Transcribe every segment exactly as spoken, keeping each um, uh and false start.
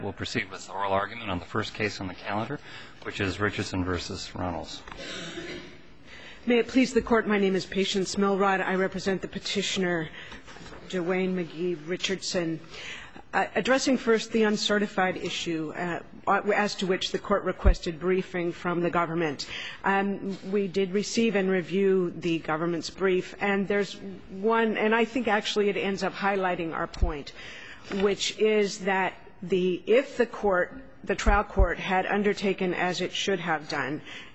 We'll proceed with the oral argument on the first case on the calendar, which is Richardson v. Reynolds. May it please the Court, my name is Patience Milrod. I represent the petitioner, Dwayne McGee Richardson. Uh, addressing first the uncertified issue, uh, as to which the Court requested briefing from the government. Um, we did receive and review the government's brief, and there's one, and I think actually it ends up highlighting our point, which is that the if the court, the trial court, had undertaken, as it should have done,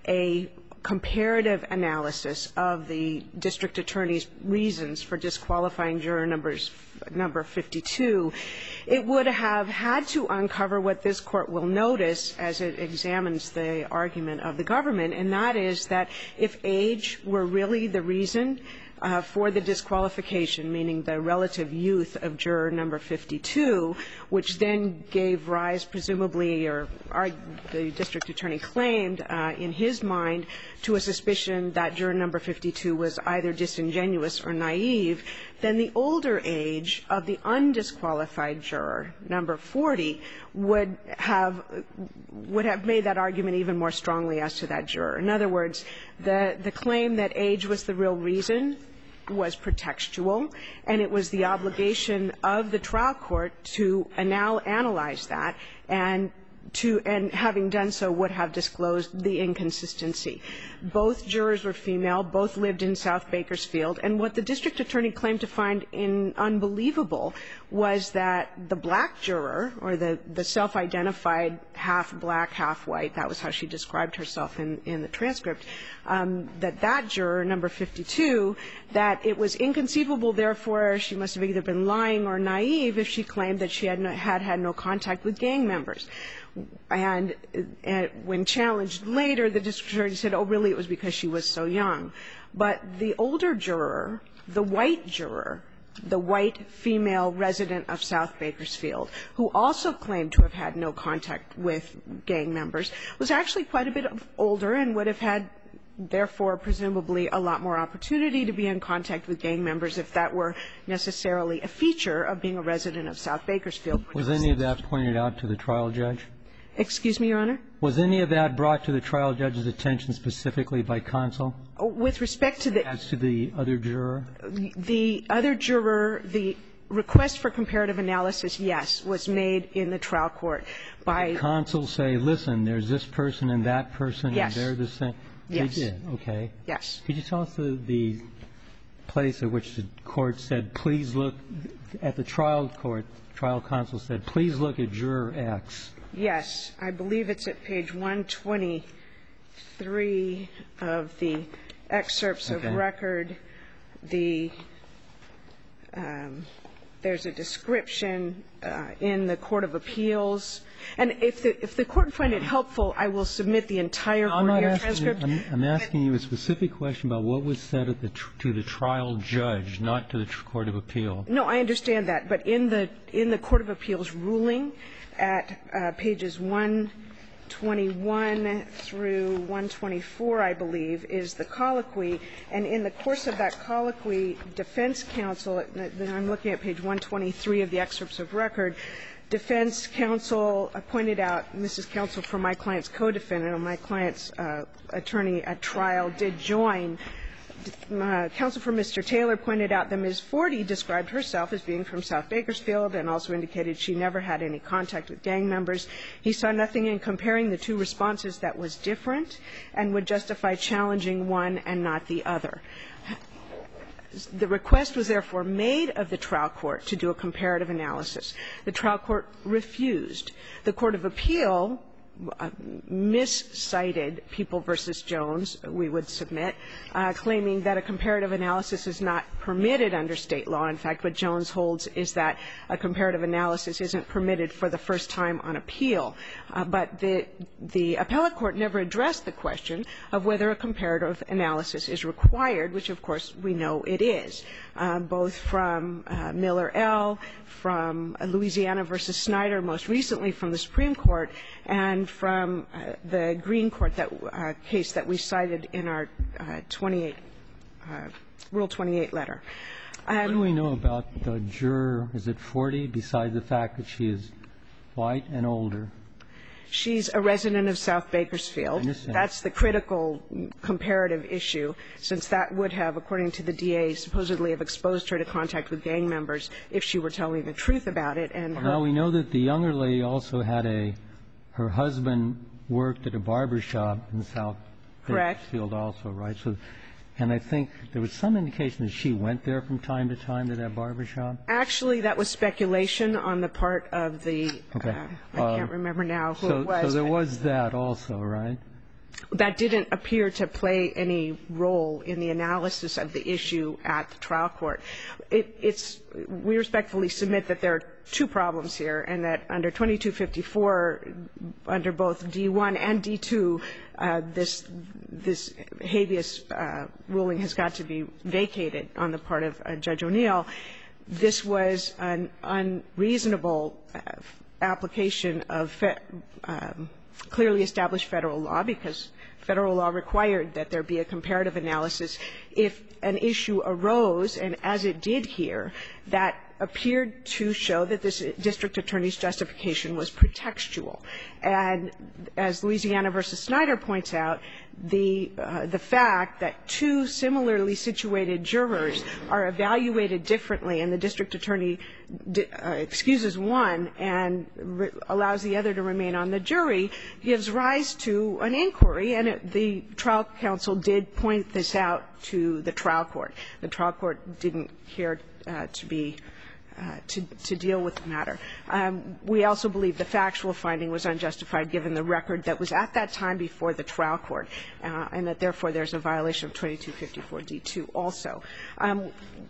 a comparative analysis of the district attorney's reasons for disqualifying juror numbers number fifty-two, it would have had to uncover what this Court will notice as it examines the argument of the government, and that is that if age were really the reason Uh, for the disqualification, meaning the relative youth of juror number fifty-two, which then gave rise, presumably, or our, the district attorney claimed uh, in his mind, to a suspicion that juror number fifty-two was either disingenuous or naive, then the older age of the undisqualified juror, number forty, would have would have made that argument even more strongly as to that juror. In other words, the the claim that age was the real reason was pretextual, and it was the obligation of the trial court to anal- analyze that and to and having done so would have disclosed the inconsistency. Both jurors were female, both lived in South Bakersfield, and what the district attorney claimed to find in unbelievable was that the black juror, or the, the self-identified half black, half white, that was how she described herself in, in the transcript, um, that that juror, number fifty-two, that it was inconceivable, therefore she must have either been lying or naive if she claimed that she had no, had, had no contact with gang members. And, and when challenged later, the district attorney said, oh, really, it was because she was so young. But the older juror, the white juror, the white female resident of South Bakersfield, who also claimed to have had no contact with gang members, was actually quite a bit older and would have had, therefore, presumably, a lot more opportunity to be in contact with gang members if that were necessarily a feature of being a resident of South Bakersfield. Was any of that pointed out to the trial judge? Excuse me, Your Honor? Was any of that brought to the trial judge's attention specifically by counsel? With respect to the As to the other juror? The other juror, the request for comparative analysis, yes, was made in the trial court by Did counsel say, listen, there's this person and that person, yes. and they're the same? Yes. They did, okay. Yes. Could you tell us the, the place at which the court said, please look, at the trial court, trial counsel said, please look at juror X? Yes. I believe it's at page one twenty-three of the excerpts okay. of record. The um, there's a description uh, in the Court of Appeals. And if the if the Court find it helpful, I will submit the entire I'm not asking transcript. You, I'm, I'm asking you a specific question about what was said at the tr- to the trial judge, not to the tr- Court of Appeal. No, I understand that. But in the in the Court of Appeals ruling at uh, pages one twenty-one through one twenty-four, I believe, is the colloquy. And in the course of that colloquy, defense counsel, then I'm looking at page one twenty-three of the excerpts of record, defense counsel pointed out, and this is counsel for my client's co-defendant, and my client's uh, attorney at trial did join. Uh, counsel for Mister Taylor pointed out that Miz Forty described herself as being from South Bakersfield and also indicated she never had any contact with gang members. He saw nothing in comparing the two responses that was different and would justify challenging one and not the other. The request was therefore made of the trial court to do a comparative analysis. The trial court refused. The Court of Appeal uh, miscited People v. Jones, we would submit, uh, claiming that a comparative analysis is not permitted under state law. In fact, what Jones holds is that a comparative analysis isn't permitted for the first time on appeal. Uh, but the, the appellate court never addressed the question of whether a comparative analysis is required, which, of course, we know it is, uh, both from uh, Miller L., from Louisiana v. Snyder, most recently from the Supreme Court, and from uh, the Green Court that, uh, case that we cited in our uh, twenty-eight, uh, Rule twenty-eight letter. Um, what do we know about the juror, is it forty, besides the fact that she is white and older. She's a resident of South Bakersfield. I understand. That's the critical comparative issue, since that would have, according to the D A, supposedly have exposed her to contact with gang members if she were telling the truth about it. And Well, her now we know that the younger lady also had a, her husband worked at a barber shop in South Correct. Bakersfield also, right? So, and I think there was some indication that she went there from time to time to that barber shop. Actually, that was speculation on the part of the, Okay. uh, I Uh, can't remember now who So, it was. so there but was that also, right? that didn't appear to play any role in the analysis of the issue at the trial court. It, it's, we respectfully submit that there are two problems here, and that under twenty-two fifty-four, under both D one and D two, uh, this, this habeas uh, ruling has got to be vacated on the part of uh, Judge O'Neill. This was an unreasonable uh, application of fe- um, clearly established federal law, because federal law required that there be a comparative analysis if an issue arose, and as it did here, that appeared to show that this district attorney's justification was pretextual. And as Louisiana versus Snyder points out, the uh, the fact that two similarly situated jurors are evaluated differently, and the district attorney di- uh, excuses one and re- allows the other to remain on the jury, gives rise to an inquiry, and it, the trial counsel did point this out to the trial court. The trial court didn't care uh, to be Uh, to, to deal with the matter. Um, we also believe the factual finding was unjustified given the record that was at that time before the trial court, uh, and that therefore there's a violation of twenty-two fifty-four D two also. Um,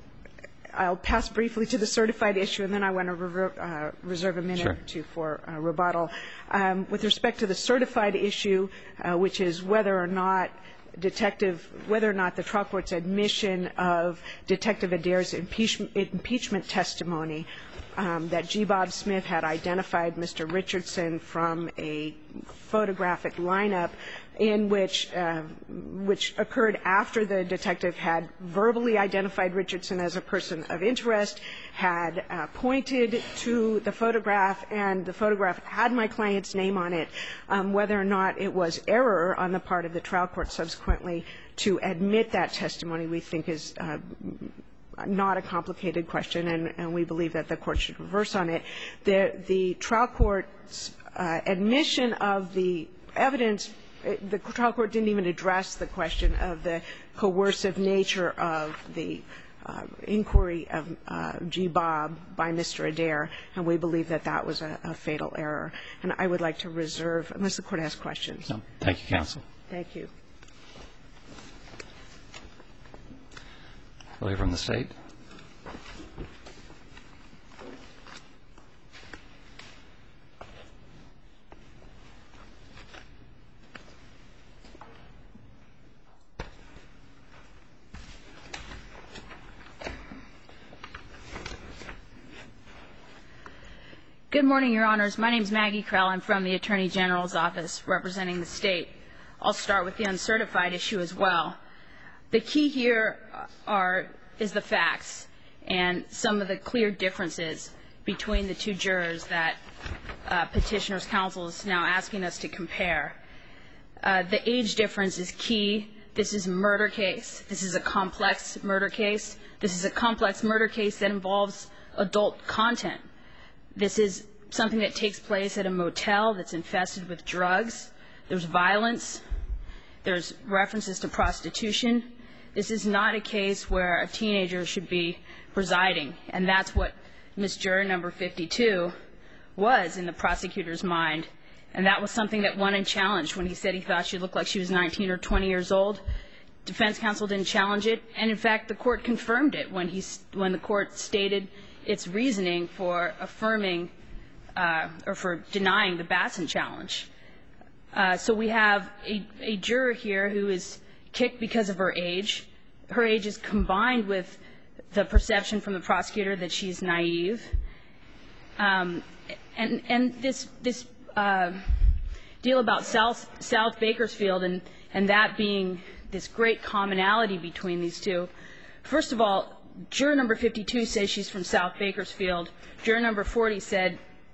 I'll pass briefly to the certified issue, and then I want to rever- uh, reserve a minute Sure. or two for uh, rebuttal. Um, with respect to the certified issue, uh, which is whether or not Detective, whether or not the trial court's admission of Detective Adair's impeachment, impeachment testimony um, that G. Bob Smith had identified Mister Richardson from a photographic lineup in which, uh, which occurred after the detective had verbally identified Richardson as a person of interest, had uh, pointed to the photograph, and the photograph had my client's name on it, um, whether or not it was error on the part of the trial court subsequently to admit that testimony, we think is uh, not a complicated question, and, and we believe that the court should reverse on it. The, the trial court's uh, admission of the evidence, the trial court didn't even address the question of the coercive nature of the uh, inquiry of uh, G. Bob by Mister Adair, and we believe that that was a, a fatal error. And I would like to reserve, unless the court has questions. No. Thank you, counsel. Thank you. We'll hear from the State. Good morning, Your Honors. My name is Maggie Krell. I'm from the Attorney General's office representing the state. I'll start with the uncertified issue as well. The key here are is the facts and some of the clear differences between the two jurors that uh, Petitioner's Counsel is now asking us to compare. Uh, the age difference is key. This is a murder case. This is a complex murder case. This is a complex murder case that involves adult content. This is something that takes place at a motel that's infested with drugs. There's violence. There's references to prostitution. This is not a case where a teenager should be residing, and that's what Miss Juror number fifty-two was in the prosecutor's mind. And that was something that won unchallenged when he said he thought she looked like she was nineteen or twenty years old. Defense counsel didn't challenge it, and in fact the court confirmed it when, he, when the court stated its reasoning for affirming uh, or for denying the Batson challenge. Uh, so we have a, a juror here who is kicked because of her age. Her age is combined with the perception from the prosecutor that she's naive. Um, and and this this uh, deal about South South Bakersfield and, and that being this great commonality between these two. First of all, juror number fifty-two says she's from South Bakersfield. Juror number forty said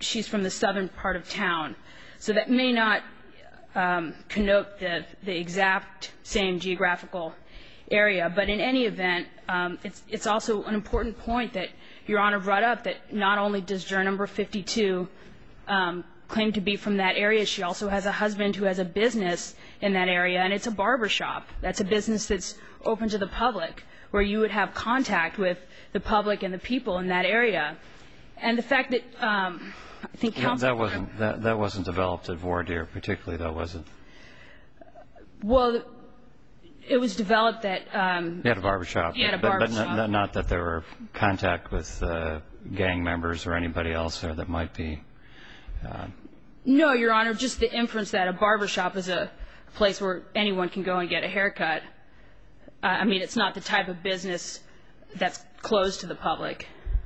she's from the southern part of town. So that may not um, connote the, the exact same geographical area, but in any event, um, it's, it's also an important point that Your Honor brought up, that not only does juror number fifty-two um, claim to be from that area, she also has a husband who has a business in that area, and it's a barber shop. That's a business that's open to the public, where you would have contact with the public and the people in that area. And the fact that um, I think counsel... That wasn't, that, that wasn't developed at voir dire particularly, though, was it? Well, it was developed that... Um, you had a barber shop. You had a but, barber but shop. Not, not that there were contact with uh, gang members or anybody else there that might be... Uh, no, Your Honor, just the inference that a barber shop is a place where anyone can go and get a haircut. Uh, I mean, it's not the type of business that's closed to the public.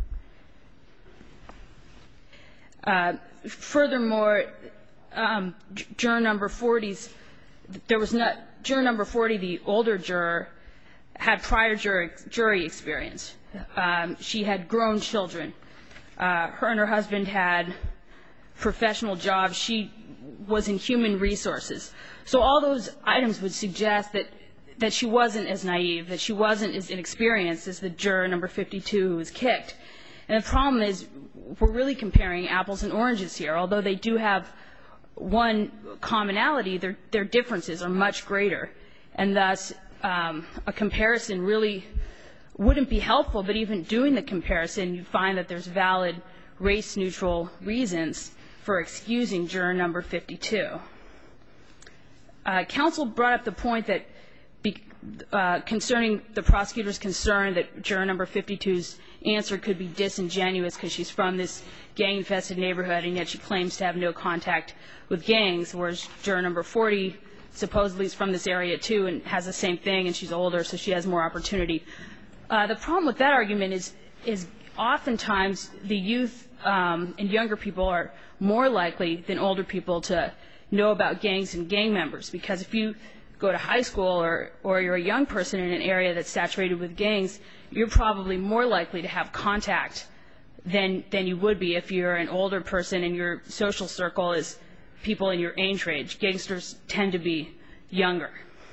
Uh, furthermore, um, juror number forty's, there was not, juror number forty, the older juror, had prior jury, jury experience. Um, she had grown children. Uh, her and her husband had professional jobs. She was in human resources. So all those items would suggest that, that she wasn't as naive, that she wasn't as inexperienced as the juror number fifty-two who was kicked. And the problem is, we're really comparing apples and oranges here. Although they do have one commonality, their, their differences are much greater. And thus, um, a comparison really wouldn't be helpful, but even doing the comparison, you find that there's valid race-neutral reasons for excusing juror number fifty-two. Uh, counsel brought up the point that be, uh, concerning the prosecutor's concern that juror number fifty-two's answer could be disingenuous because she's from this gang-infested neighborhood and yet she claims to have no contact with gangs, whereas juror number forty supposedly is from this area too and has the same thing and she's older, so she has more opportunity. Uh, the problem with that argument is, is oftentimes the youth um, and younger people are more likely than older people to know about gangs and gang members, because if you go to high school or, or you're a young person in an area that's saturated with gangs, you're probably more likely to have contact than, than you would be if you're an older person and your social circle is people in your age range. Gangsters tend to be younger.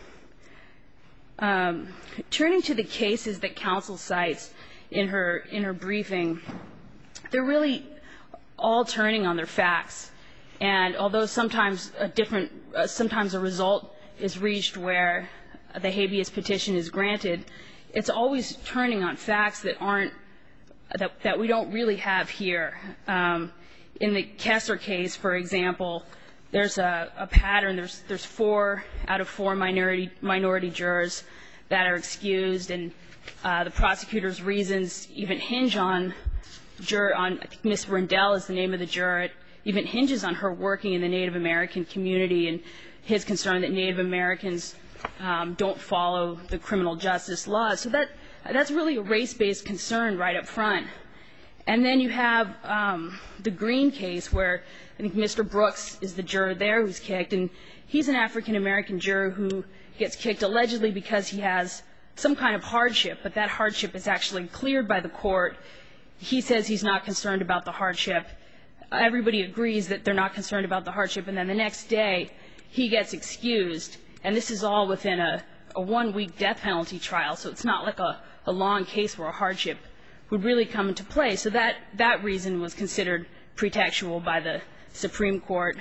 Um, turning to the cases that counsel cites in her, in her briefing, they're really all turning on their facts. And although sometimes a different, uh, sometimes a result is reached where the habeas petition is granted, it's always turning on facts that aren't, that, that we don't really have here. Um, in the Kessler case, for example, there's a, a pattern. There's, there's four out of four minority, minority jurors that are excused, and uh, the prosecutor's reasons even hinge on juror, on, I think Miss Rendell is the name of the juror, it even hinges on her working in the Native American community and his concern that Native Americans um, don't follow the criminal justice laws. So that, that's really a race-based concern right up front. And then you have um, the Green case where I think Mister Brooks is the juror there who's kicked, and he's an African-American juror who gets kicked allegedly because he has some kind of hardship, but that hardship is actually cleared by the court. He says he's not concerned about the hardship. Everybody agrees that they're not concerned about the hardship, and then the next day he gets excused, and this is all within a, a one-week death penalty trial, so it's not like a, a long case where a hardship would really come into play. So that, that reason was considered pretextual by the Supreme Court.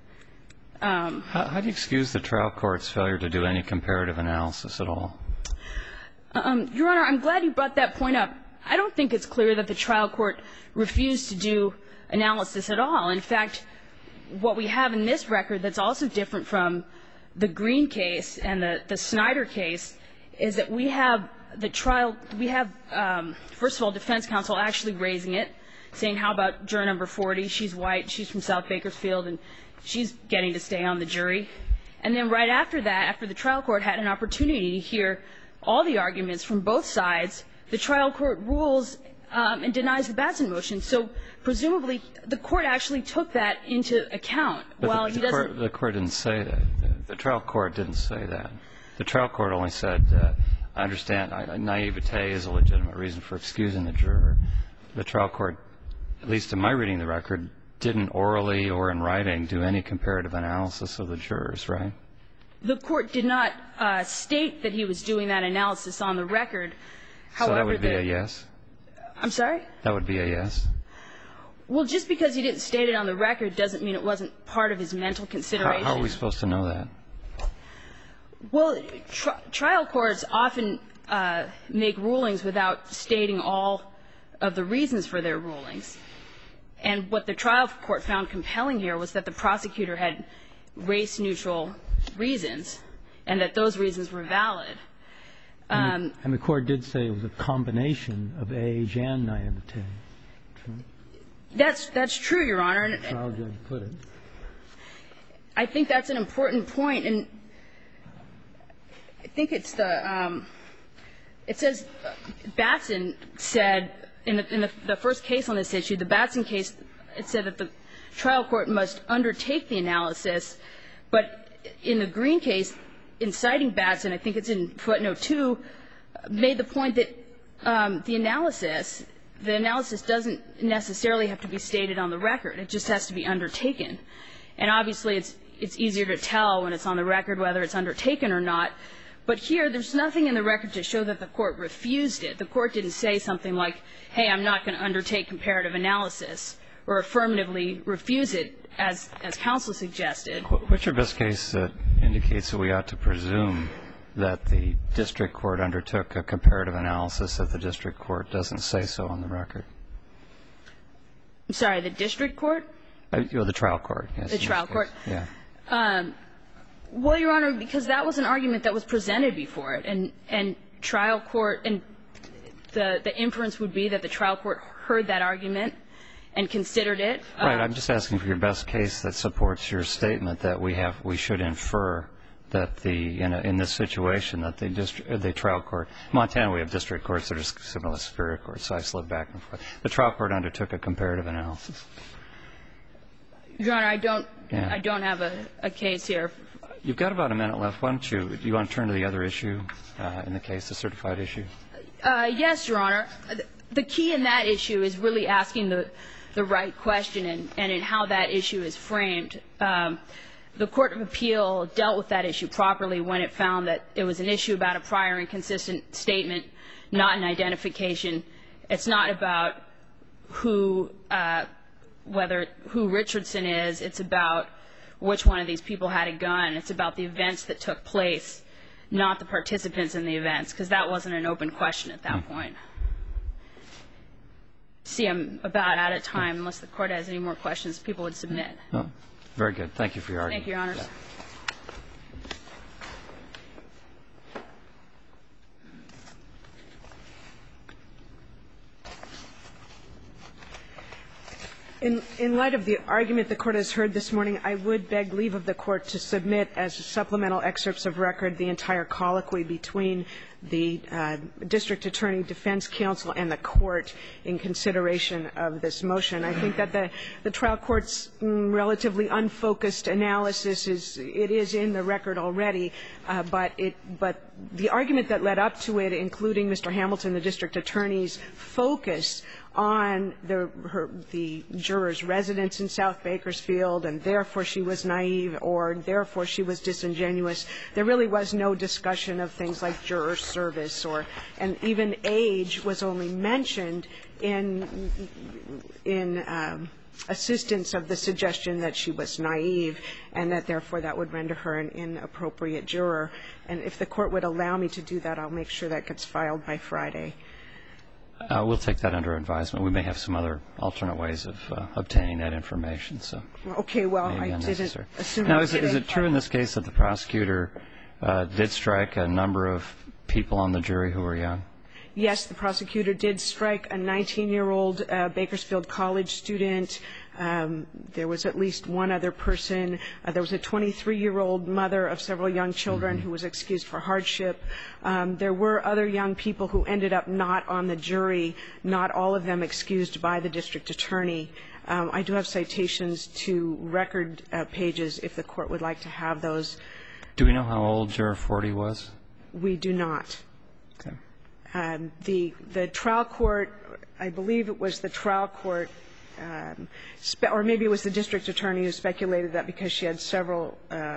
Um, how, how do you excuse the trial court's failure to do any comparative analysis at all? Um, Your Honor, I'm glad you brought that point up. I don't think it's clear that the trial court refused to do analysis at all. In fact, what we have in this record that's also different from the Green case and the, the Snyder case is that we have the trial, we have, um, first of all, defense counsel actually raising it, saying how about juror number forty, she's white, she's from South Bakersfield, and she's getting to stay on the jury. And then right after that, after the trial court had an opportunity to hear all the arguments from both sides, the trial court rules um, and denies the Batson motion. So presumably the court actually took that into account. But while the, he the, doesn't. court, the court didn't say that. The, the trial court didn't say that. The trial court only said, uh, I understand I, naivete is a legitimate reason for excusing the juror. The trial court, at least in my reading of the record, didn't orally or in writing do any comparative analysis of the jurors, right? The court did not uh, state that he was doing that analysis on the record. However, so that would be the, a yes? I'm sorry? That would be a yes? Well, just because he didn't state it on the record doesn't mean it wasn't part of his mental consideration. How, how are we supposed to know that? Well, tri trial courts often uh, make rulings without stating all of the reasons for their rulings. And what the trial court found compelling here was that the prosecutor had race-neutral reasons and that those reasons were valid. Um, and, the, and the court did say it was a combination of age and naivete. True? That's, that's true, Your Honor. The trial judge put it. I think that's an important point, and I think it's the, um, it says, uh, Batson said, in, the, in the, the first case on this issue, the Batson case, it said that the trial court must undertake the analysis, but in the Green case, in citing Batson, I think it's in footnote two, made the point that um, the analysis, the analysis doesn't necessarily have to be stated on the record. It just has to be undertaken. And obviously, it's, it's easier to tell when it's on the record whether it's undertaken or not. But here, there's nothing in the record to show that the court refused it. The court didn't say something like, hey, I'm not going to undertake comparative analysis, or affirmatively refuse it, as, as counsel suggested. What's your best case that indicates that we ought to presume that the district court undertook a comparative analysis if the district court doesn't say so on the record? I'm sorry, the district court? Uh, or the trial court, yes. The trial court. Yeah. Um, well, Your Honor, because that was an argument that was presented before it, and, and trial court, and the, the inference would be that the trial court heard that argument and considered it. Right. Um, I'm just asking for your best case that supports your statement that we have, we should infer that the, in, a, in this situation, that the district, the trial court, Montana, we have district courts that are similar to superior courts, so I slip back and forth. The trial court undertook a comparative analysis. Your Honor, I don't, Yeah. I don't have a, a case here. You've got about a minute left. Why don't you, do you want to turn to the other issue uh, in the case, the certified issue? Uh, yes, Your Honor. The key in that issue is really asking the, the right question and, and in how that issue is framed. Um, the Court of Appeal dealt with that issue properly when it found that it was an issue about a prior inconsistent statement, not an identification. It's not about who, uh, whether, who Richardson is. It's about which one of these people had a gun. It's about the events that took place, not the participants in the events, because that wasn't an open question at that point. See, I'm about out of time. Unless the Court has any more questions, people would submit. No. Very good. Thank you for your argument. Thank you, Your Honors. Yeah. In, in light of the argument the Court has heard this morning, I would beg leave of the Court to submit as supplemental excerpts of record the entire colloquy between the uh, District Attorney, Defense Counsel, and the Court in consideration of this motion. I think that the, the trial court's mm, relatively unfocused analysis is, it is in the record already, uh, but it, but the argument that led up to it, including Mister Hamilton, the District Attorney's focus on the, her, the juror's residence in South Bakersfield, and therefore she was naive, or therefore she was disingenuous. There really was no discussion of things like juror service, or, and even age was only mentioned in, in um, assistance of the suggestion that she was naive, and that therefore that would render her an inappropriate juror. And if the Court would allow me to do that, I'll make sure that gets filed by Friday. Uh, we'll take that under advisement. We may have some other alternate ways of uh, obtaining that information. So, okay, well, maybe I didn't assume. Now, is it, is it true in this case that the prosecutor uh, did strike a number of people on the jury who were young? Yes, the prosecutor did strike a nineteen-year-old uh, Bakersfield College student. Um, there was at least one other person. Uh, there was a twenty-three-year-old mother of several young children mm-hmm. who was excused for hardship. Um, there were other young people who ended up not on the jury, not all of them excused by the district attorney. Um, I do have citations to record uh, pages if the Court would like to have those. Do we know how old Juror forty was? We do not. Okay. Um, the, the trial court, I believe it was the trial court, um, spe- or maybe it was the district attorney who speculated that because she had several um,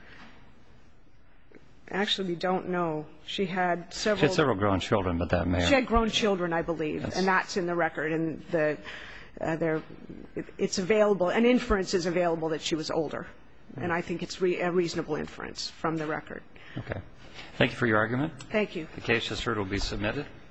actually, we don't know. She had several. She had several grown children, but that may. She had grown children, I believe, That's, and that's in the record. And the uh, there, it, it's available. An inference is available that she was older, and I think it's re- a reasonable inference from the record. Okay. Thank you for your argument. Thank you. The case just heard will be submitted.